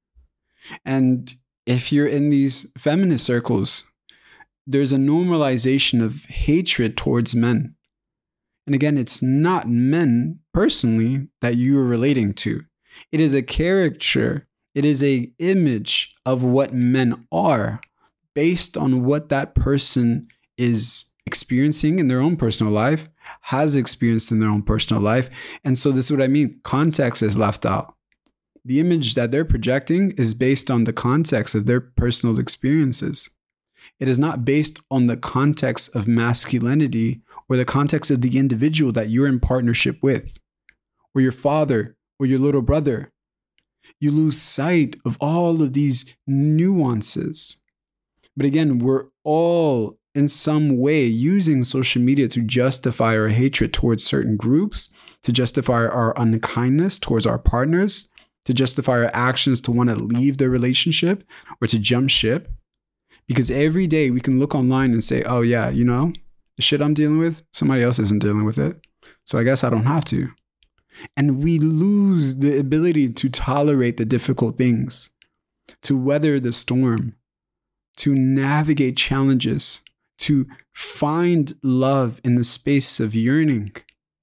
And if you're in these feminist circles, there's a normalization of hatred towards men. And again, it's not men personally that you are relating to. It is a caricature. It is an image of what men are based on what that person is experiencing in their own personal life, has experienced in their own personal life. And so this is what I mean. Context is left out. The image that they're projecting is based on the context of their personal experiences. It is not based on the context of masculinity or the context of the individual that you're in partnership with, or your father or your little brother. You lose sight of all of these nuances. But again, we're all in some way using social media to justify our hatred towards certain groups, to justify our unkindness towards our partners, to justify our actions to want to leave the relationship or to jump ship. Because every day we can look online and say, oh yeah, you know, the shit I'm dealing with, somebody else isn't dealing with it. So I guess I don't have to. And we lose the ability to tolerate the difficult things, to weather the storm, to navigate challenges, to find love in the space of yearning.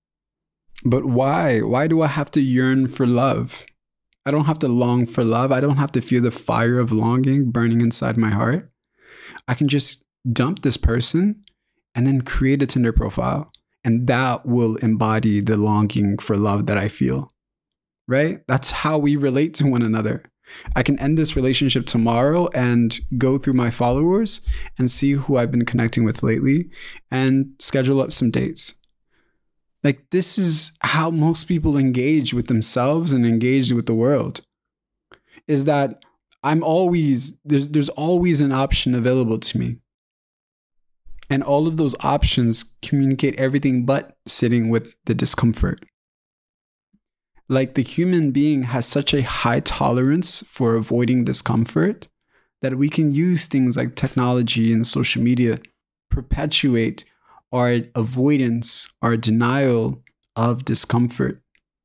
But why? Why do I have to yearn for love? I don't have to long for love. I don't have to feel the fire of longing burning inside my heart. I can just dump this person and then create a Tinder profile. And that will embody the longing for love that I feel, right? That's how we relate to one another. I can end this relationship tomorrow and go through my followers and see who I've been connecting with lately and schedule up some dates. Like, this is how most people engage with themselves and engage with the world, is that I'm always, there's, there's always an option available to me. And all of those options communicate everything but sitting with the discomfort. Like, the human being has such a high tolerance for avoiding discomfort that we can use things like technology and social media perpetuate our avoidance, our denial of discomfort.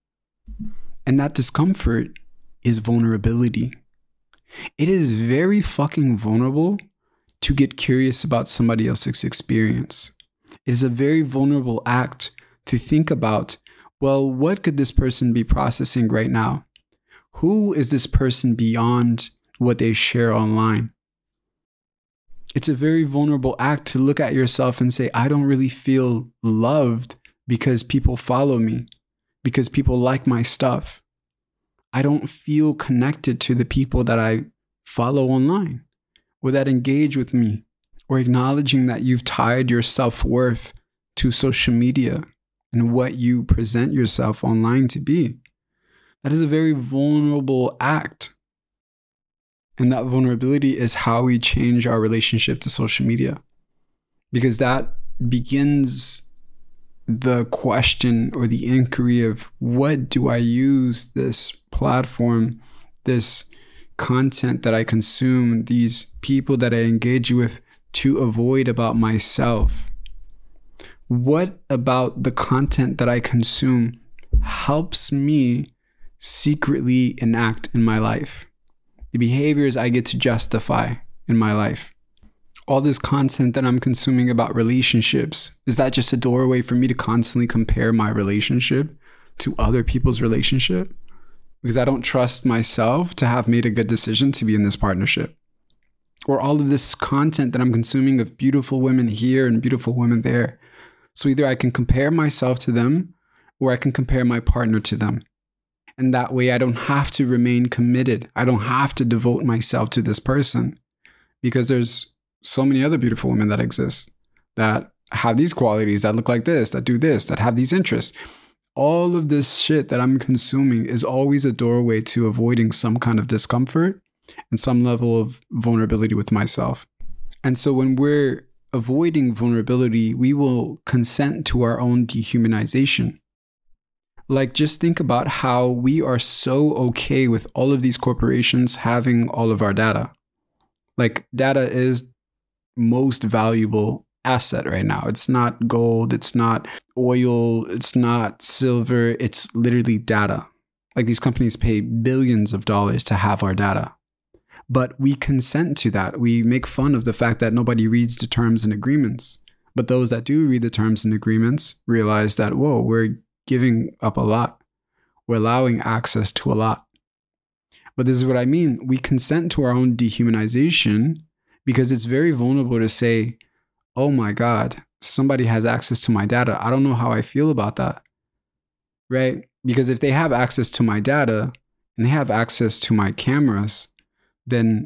And that discomfort is vulnerability. It is very fucking vulnerable to get curious about somebody else's experience. It is a very vulnerable act to think about, well, what could this person be processing right now? Who is this person beyond what they share online? It's a very vulnerable act to look at yourself and say, I don't really feel loved because people follow me, because people like my stuff. I don't feel connected to the people that I follow online or that engage with me, or acknowledging that you've tied your self-worth to social media and what you present yourself online to be. That is a very vulnerable act. And that vulnerability is how we change our relationship to social media, because that begins the question or the inquiry of, what do I use this platform, this content that I consume, these people that I engage with, to avoid about myself? What about the content that I consume helps me secretly enact in my life? The behaviors I get to justify in my life. All this content that I'm consuming about relationships, is that just a doorway for me to constantly compare my relationship to other people's relationship? Because I don't trust myself to have made a good decision to be in this partnership. Or all of this content that I'm consuming of beautiful women here and beautiful women there. So either I can compare myself to them, or I can compare my partner to them. And that way I don't have to remain committed. I don't have to devote myself to this person, because there's so many other beautiful women that exist that have these qualities, that look like this, that do this, that have these interests. All of this shit that I'm consuming is always a doorway to avoiding some kind of discomfort and some level of vulnerability with myself. And so when we're avoiding vulnerability, we will consent to our own dehumanization. Like, just think about how we are so okay with all of these corporations having all of our data. Like, data is most valuable asset right now. It's not gold. It's not oil. It's not silver. It's literally data. Like these companies pay billions of dollars to have our data. But we consent to that. We make fun of the fact that nobody reads the terms and agreements. But those that do read the terms and agreements realize that, whoa, we're giving up a lot. We're allowing access to a lot. But this is what I mean. We consent to our own dehumanization because it's very vulnerable to say, oh my God, somebody has access to my data. I don't know how I feel about that. Right? Because if they have access to my data and they have access to my cameras, then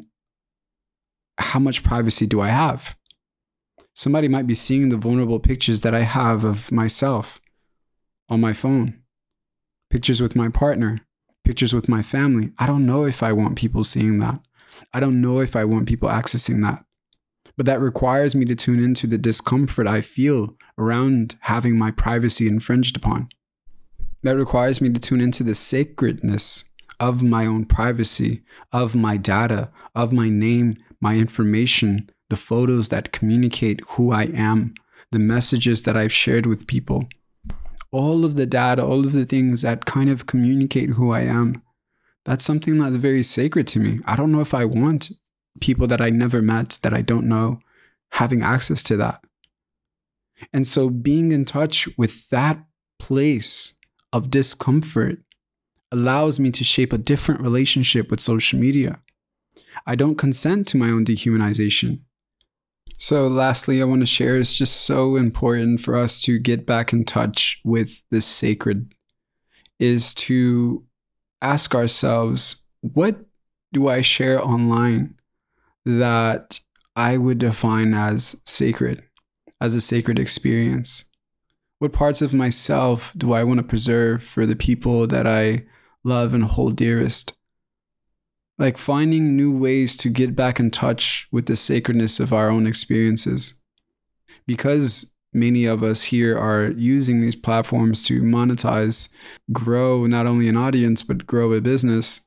how much privacy do I have? Somebody might be seeing the vulnerable pictures that I have of myself on my phone, pictures with my partner, pictures with my family. I don't know if I want people seeing that. I don't know if I want people accessing that. But that requires me to tune into the discomfort I feel around having my privacy infringed upon. That requires me to tune into the sacredness of my own privacy, of my data, of my name, my information, the photos that communicate who I am, the messages that I've shared with people, all of the data, all of the things that kind of communicate who I am. That's something that's very sacred to me. I don't know if I want people that I never met, that I don't know, having access to that. And so being in touch with that place of discomfort allows me to shape a different relationship with social media. I don't consent to my own dehumanization. So lastly, I want to share, it's just so important for us to get back in touch with this sacred, is to ask ourselves, what do I share online that I would define as sacred, as a sacred experience? What parts of myself do I want to preserve for the people that I love and hold dearest? Like finding new ways to get back in touch with the sacredness of our own experiences. Because many of us here are using these platforms to monetize, grow not only an audience, but grow a business,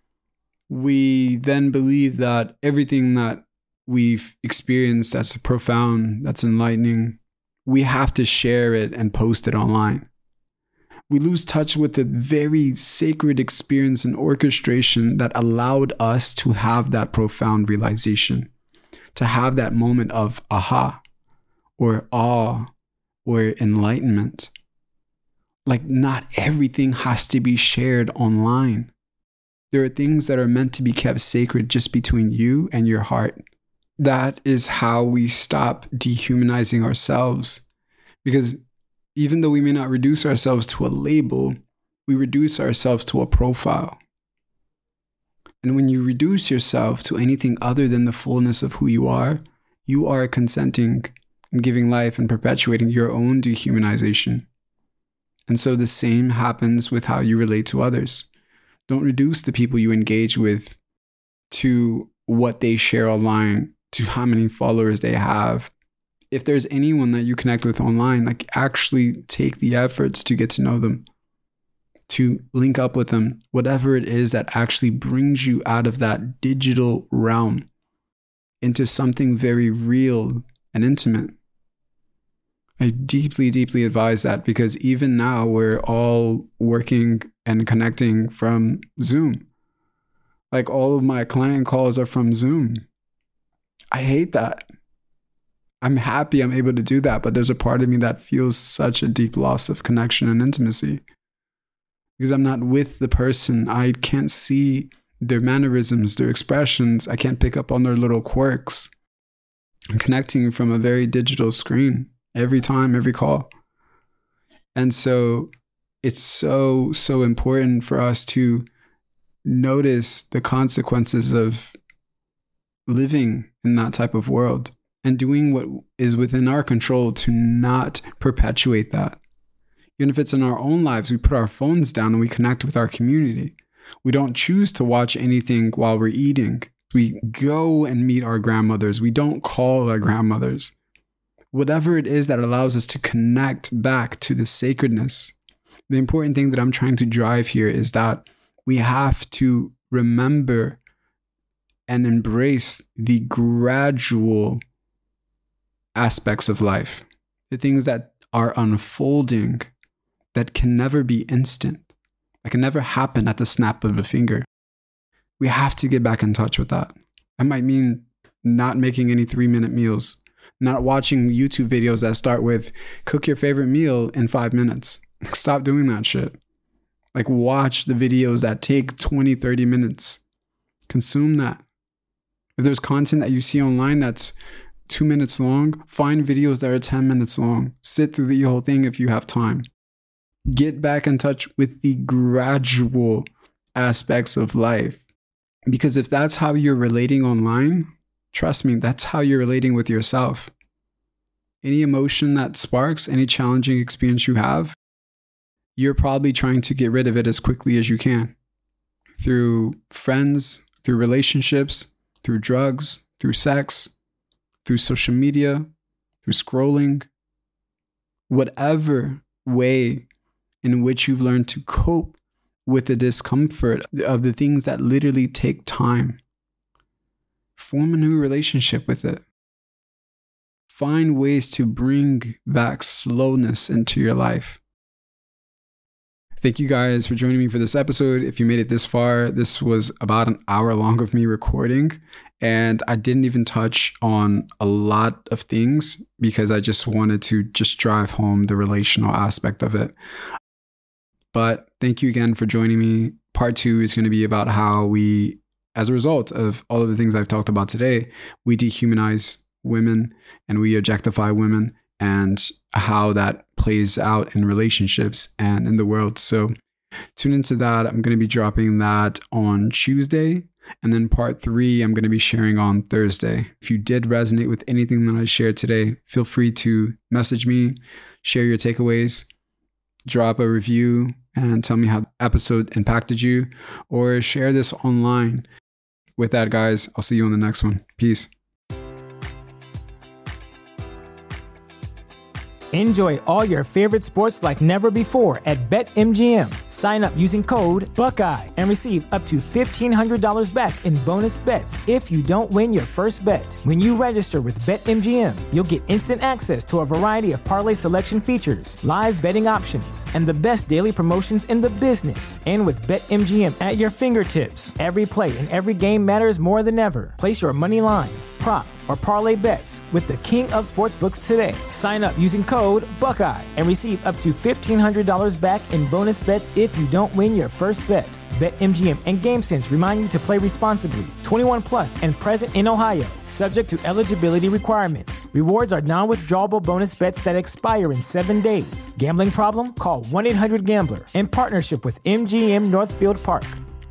we then believe that everything that we've experienced that's profound, that's enlightening, we have to share it and post it online. We lose touch with the very sacred experience and orchestration that allowed us to have that profound realization, to have that moment of aha, or awe, or enlightenment. Like not everything has to be shared online. There are things that are meant to be kept sacred just between you and your heart. That is how we stop dehumanizing ourselves. Because even though we may not reduce ourselves to a label, we reduce ourselves to a profile. And when you reduce yourself to anything other than the fullness of who you are, you are consenting and giving life and perpetuating your own dehumanization. And so the same happens with how you relate to others. Don't reduce the people you engage with to what they share online, to how many followers they have. If there's anyone that you connect with online, like actually take the efforts to get to know them, to link up with them, whatever it is that actually brings you out of that digital realm into something very real and intimate. I deeply, deeply advise that, because even now we're all working and connecting from Zoom. Like all of my client calls are from Zoom. I hate that. I'm happy I'm able to do that, but there's a part of me that feels such a deep loss of connection and intimacy. Because I'm not with the person. I can't see their mannerisms, their expressions. I can't pick up on their little quirks. I'm connecting from a very digital screen every time, every call. And so it's so, so important for us to notice the consequences of living in that type of world and doing what is within our control to not perpetuate that. Even if it's in our own lives, we put our phones down and we connect with our community. We don't choose to watch anything while we're eating. We go and meet our grandmothers. We don't call our grandmothers. Whatever it is that allows us to connect back to the sacredness. The important thing that I'm trying to drive here is that we have to remember and embrace the gradual aspects of life, the things that are unfolding that can never be instant, that can never happen at the snap of a finger. We have to get back in touch with that. That might mean not making any three-minute meals, not watching YouTube videos that start with cook your favorite meal in five minutes. Stop doing that shit. Like, watch the videos that take twenty, thirty minutes. Consume that. If there's content that you see online that's two minutes long, find videos that are ten minutes long. Sit through the whole thing if you have time. Get back in touch with the gradual aspects of life. Because if that's how you're relating online, trust me, that's how you're relating with yourself. Any emotion that sparks, any challenging experience you have, you're probably trying to get rid of it as quickly as you can. Through friends, through relationships, through drugs, through sex, through social media, through scrolling. Whatever way in which you've learned to cope with the discomfort of the things that literally take time. Form a new relationship with it. Find ways to bring back slowness into your life. Thank you guys for joining me for this episode. If you made it this far, this was about an hour long of me recording, and I didn't even touch on a lot of things because I just wanted to just drive home the relational aspect of it. But thank you again for joining me. Part two is going to be about how we, as a result of all of the things I've talked about today, we dehumanize women and we objectify women, and how that plays out in relationships and in the world. So tune into that. I'm going to be dropping that on Tuesday. And then part three, I'm going to be sharing on Thursday. If you did resonate with anything that I shared today, feel free to message me, share your takeaways, drop a review, and tell me how the episode impacted you, or share this online. With that, guys, I'll see you on the next one. Peace. Enjoy all your favorite sports like never before at BetMGM. Sign up using code Buckeye and receive up to fifteen hundred dollars back in bonus bets if you don't win your first bet. When you register with BetMGM, you'll get instant access to a variety of parlay selection features, live betting options, and the best daily promotions in the business. And with BetMGM at your fingertips, every play and every game matters more than ever. Place your money line, prop, or parlay bets with the king of sportsbooks today. Sign up using code Buckeye and receive up to fifteen hundred dollars back in bonus bets if you don't win your first bet. BetMGM and GameSense remind you to play responsibly. twenty-one plus and present in Ohio, subject to eligibility requirements. Rewards are non-withdrawable bonus bets that expire in seven days. Gambling problem? Call one eight hundred gambler in partnership with M G M Northfield Park.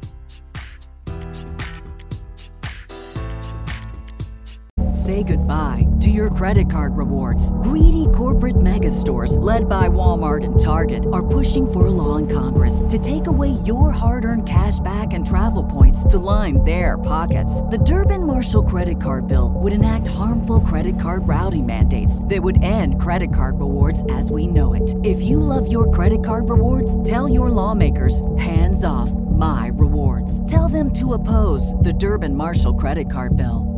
Say goodbye to your credit card rewards. Greedy corporate mega stores, led by Walmart and Target, are pushing for a law in Congress to take away your hard-earned cash back and travel points to line their pockets. The Durbin-Marshall credit card bill would enact harmful credit card routing mandates that would end credit card rewards as we know it. If you love your credit card rewards, tell your lawmakers, hands off my rewards. Tell them to oppose the Durbin-Marshall credit card bill.